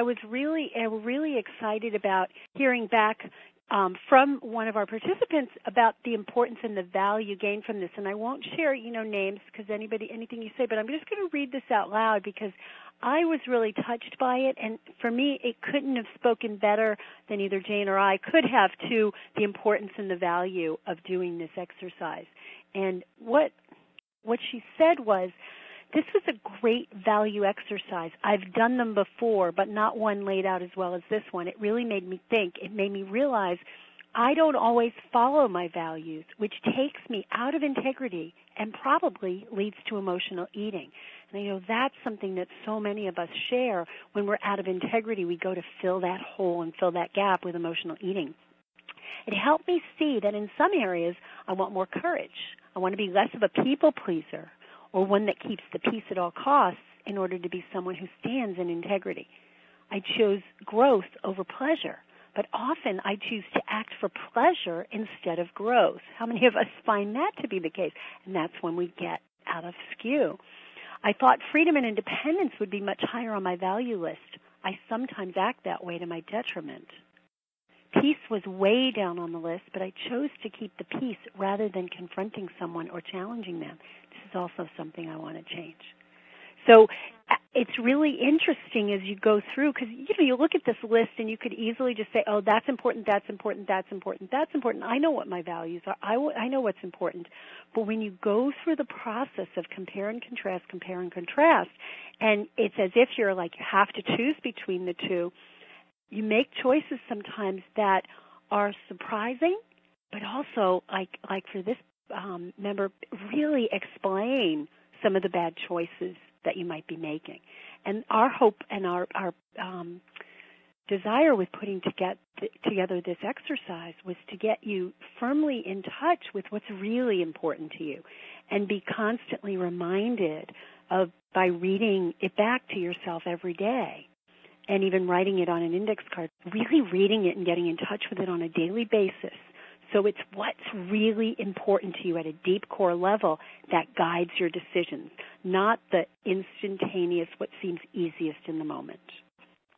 I was really excited about hearing back from one of our participants about the importance and the value gained from this. And I won't share, names because anything you say, but I'm just going to read this out loud because I was really touched by it. And for me, it couldn't have spoken better than either Jane or I could have to the importance and the value of doing this exercise. And what she said was, this was a great value exercise. I've done them before, but not one laid out as well as this one. It really made me think. It made me realize I don't always follow my values, which takes me out of integrity and probably leads to emotional eating. And I know that's something that so many of us share. When we're out of integrity, we go to fill that hole and fill that gap with emotional eating. It helped me see that in some areas I want more courage. I want to be less of a people pleaser, or one that keeps the peace at all costs in order to be someone who stands in integrity. I chose growth over pleasure, but often I choose to act for pleasure instead of growth. How many of us find that to be the case? And that's when we get out of skew. I thought freedom and independence would be much higher on my value list. I sometimes act that way to my detriment. Peace was way down on the list, but I chose to keep the peace rather than confronting someone or challenging them. This is also something I want to change. So it's really interesting as you go through, because you look at this list and you could easily just say, oh, that's important, that's important, that's important, that's important. I know what my values are. I know what's important. But when you go through the process of compare and contrast, and it's as if you're like you have to choose between the two, you make choices sometimes that are surprising, but also, like for this member, really explain some of the bad choices that you might be making. And our hope and our desire with putting together this exercise was to get you firmly in touch with what's really important to you and be constantly reminded of, by reading it back to yourself every day, and even writing it on an index card, really reading it and getting in touch with it on a daily basis. So it's what's really important to you at a deep core level that guides your decisions, not the instantaneous, what seems easiest in the moment.